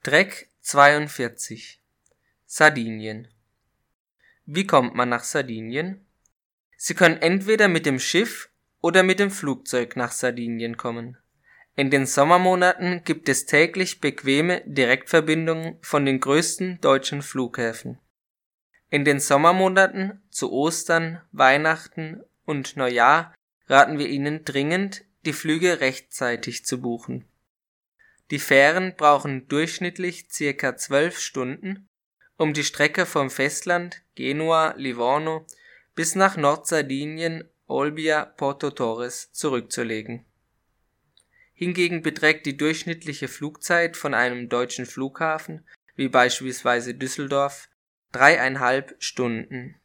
Track 42 Sardinien. Wie kommt man nach Sardinien? Sie können entweder mit dem Schiff oder mit dem Flugzeug nach Sardinien kommen. In den Sommermonaten gibt es täglich bequeme Direktverbindungen von den größten deutschen Flughäfen. In den Sommermonaten zu Ostern, Weihnachten und Neujahr raten wir Ihnen dringend, die Flüge rechtzeitig zu buchen. Die Fähren brauchen durchschnittlich ca. 12 Stunden, um die Strecke vom Festland Genua, Livorno bis nach Nordsardinien, Olbia, Porto Torres zurückzulegen. Hingegen beträgt die durchschnittliche Flugzeit von einem deutschen Flughafen, wie beispielsweise Düsseldorf, 3,5 Stunden